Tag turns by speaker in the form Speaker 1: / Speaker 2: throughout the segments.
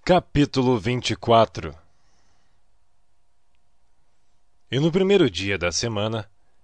Speaker 1: Capítulo 24. E no primeiro dia da semana,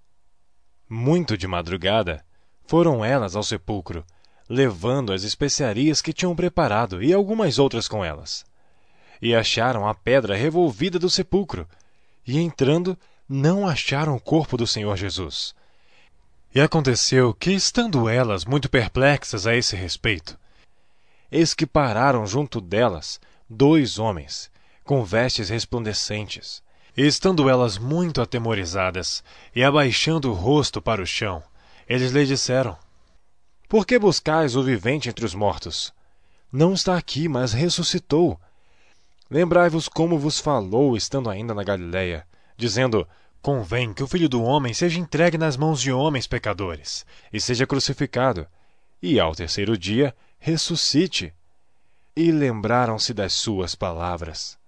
Speaker 1: muito de madrugada, foram elas ao sepulcro, levando as especiarias que tinham preparado e algumas outras com elas. E acharam a pedra revolvida do sepulcro, e entrando, não acharam o corpo do Senhor Jesus. E aconteceu que, estando elas muito perplexas a esse respeito, eis que pararam junto delas 2 homens, com vestes resplandecentes. E estando elas muito atemorizadas, e abaixando o rosto para o chão, eles lhe disseram: Por que buscais o vivente entre os mortos? Não está aqui, mas ressuscitou. Lembrai-vos como vos falou, estando ainda na Galiléia, dizendo: Convém que o Filho do Homem seja entregue nas mãos de homens pecadores, e seja crucificado, e ao terceiro dia ressuscite. E lembraram-se das suas palavras.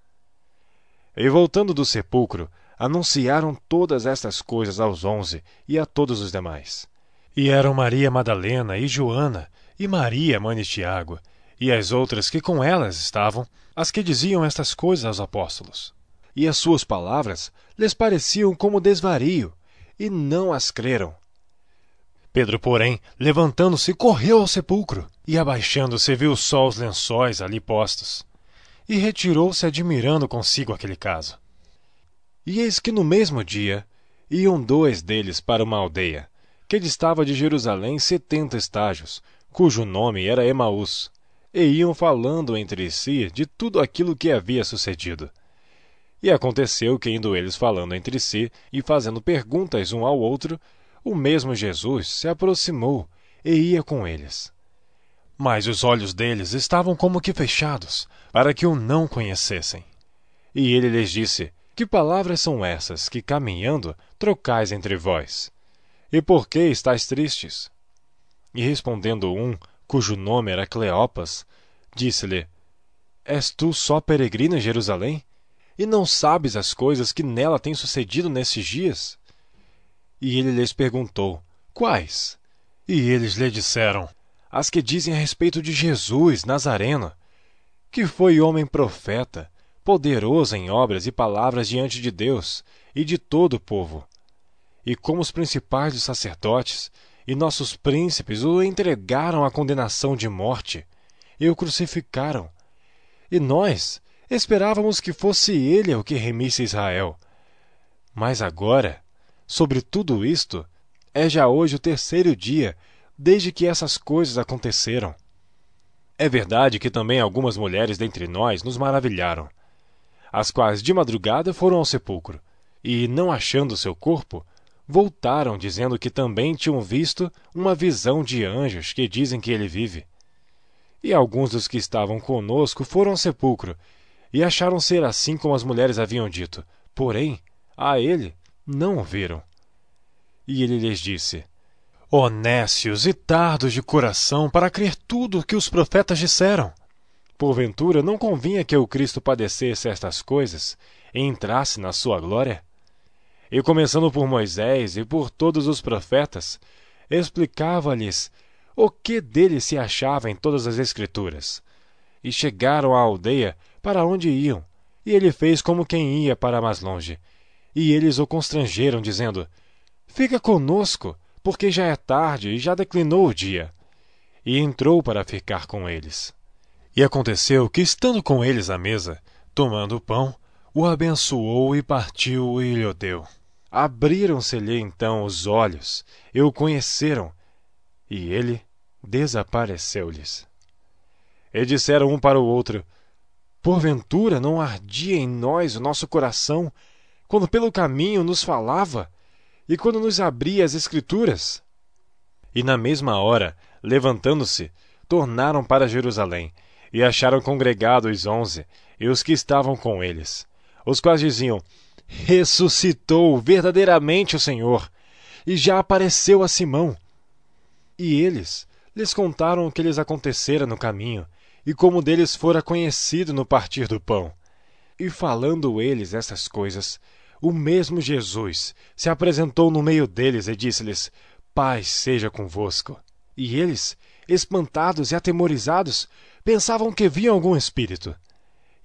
Speaker 1: E voltando do sepulcro, anunciaram todas estas coisas aos 11 e a todos os demais. E eram Maria Madalena e Joana, e Maria, mãe de Tiago, e as outras que com elas estavam, as que diziam estas coisas aos apóstolos. E as suas palavras lhes pareciam como desvario, e não as creram. Pedro, porém, levantando-se, correu ao sepulcro, e abaixando-se viu só os lençóis ali postos, e retirou-se admirando consigo aquele caso. E eis que no mesmo dia iam 2 deles para uma aldeia, que distava de Jerusalém 70 estágios, cujo nome era Emaús, e iam falando entre si de tudo aquilo que havia sucedido. E aconteceu que, indo eles falando entre si e fazendo perguntas um ao outro, o mesmo Jesus se aproximou e ia com eles. Mas os olhos deles estavam como que fechados, para que o não conhecessem. E ele lhes disse: Que palavras são essas que, caminhando, trocais entre vós? E por que estáis tristes? E respondendo um, cujo nome era Cleopas, disse-lhe: És tu só peregrino em Jerusalém? E não sabes as coisas que nela têm sucedido nestes dias? E ele lhes perguntou: Quais? E eles lhe disseram: As que dizem a respeito de Jesus Nazareno, que foi homem profeta, poderoso em obras e palavras diante de Deus e de todo o povo. E como os principais dos sacerdotes e nossos príncipes o entregaram à condenação de morte, e o crucificaram. E nós esperávamos que fosse ele o que remisse Israel. Mas agora, sobre tudo isto, é já hoje o 3º dia desde que essas coisas aconteceram. É verdade que também algumas mulheres dentre nós nos maravilharam, as quais de madrugada foram ao sepulcro, e, não achando seu corpo, voltaram dizendo que também tinham visto uma visão de anjos que dizem que ele vive. E alguns dos que estavam conosco foram ao sepulcro, e acharam ser assim como as mulheres haviam dito, porém, a ele não o viram. E ele lhes disse: Ó nécios e tardos de coração para crer tudo o que os profetas disseram! Porventura não convinha que o Cristo padecesse estas coisas e entrasse na sua glória? E começando por Moisés e por todos os profetas, explicava-lhes o que dele se achava em todas as Escrituras. E chegaram à aldeia para onde iam, e ele fez como quem ia para mais longe. E eles o constrangeram, dizendo: Fica conosco, porque já é tarde e já declinou o dia. E entrou para ficar com eles. E aconteceu que, estando com eles à mesa, tomando o pão, o abençoou e partiu e lhe deu. Abriram-se-lhe então os olhos, e o conheceram, e ele desapareceu-lhes. E disseram um para o outro: Porventura não ardia em nós o nosso coração, quando pelo caminho nos falava, e quando nos abria as Escrituras? E na mesma hora, levantando-se, tornaram para Jerusalém, e acharam congregados os 11, e os que estavam com eles, os quais diziam: Ressuscitou verdadeiramente o Senhor, e já apareceu a Simão. E eles lhes contaram o que lhes acontecera no caminho, e como deles fora conhecido no partir do pão. E falando eles essas coisas, o mesmo Jesus se apresentou no meio deles e disse-lhes: Paz seja convosco. E eles, espantados e atemorizados, pensavam que viam algum espírito.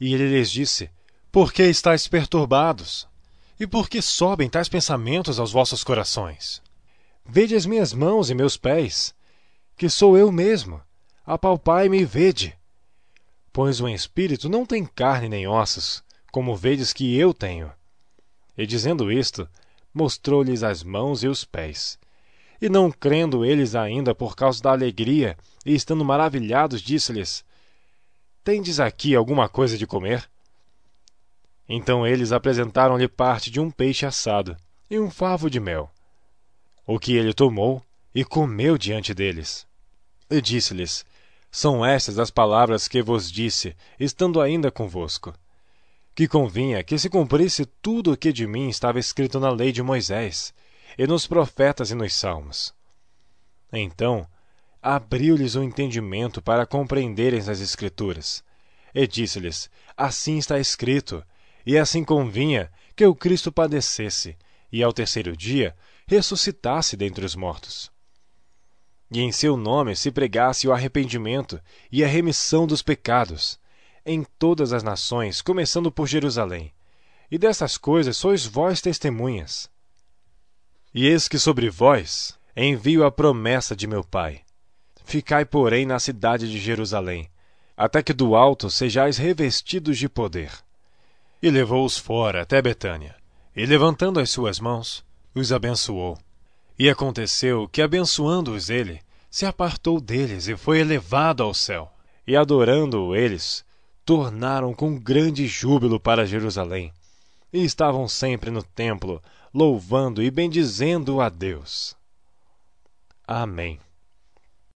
Speaker 1: E ele lhes disse: Por que estáis perturbados? E por que sobem tais pensamentos aos vossos corações? Vede as minhas mãos e meus pés, que sou eu mesmo. Apalpai-me e vede. Pois o espírito não tem carne nem ossos, como vedes que eu tenho. E dizendo isto, mostrou-lhes as mãos e os pés. E não crendo eles ainda por causa da alegria, e estando maravilhados, disse-lhes: Tendes aqui alguma coisa de comer? Então eles apresentaram-lhe parte de um peixe assado e um favo de mel, o que ele tomou e comeu diante deles. E disse-lhes: São estas as palavras que vos disse, estando ainda convosco, que convinha que se cumprisse tudo o que de mim estava escrito na lei de Moisés, e nos profetas e nos salmos. Então abriu-lhes o entendimento para compreenderem as Escrituras, e disse-lhes: Assim está escrito, e assim convinha que o Cristo padecesse, e ao terceiro dia ressuscitasse dentre os mortos. E em seu nome se pregasse o arrependimento e a remissão dos pecados, em todas as nações, começando por Jerusalém. E dessas coisas sois vós testemunhas. E eis que sobre vós envio a promessa de meu Pai. Ficai, porém, na cidade de Jerusalém, até que do alto sejais revestidos de poder. E levou-os fora até Betânia, e levantando as suas mãos, os abençoou. E aconteceu que, abençoando-os ele, se apartou deles e foi elevado ao céu. E adorando-o eles, tornaram com grande júbilo para Jerusalém, e estavam sempre no templo, louvando e bendizendo a Deus. Amém.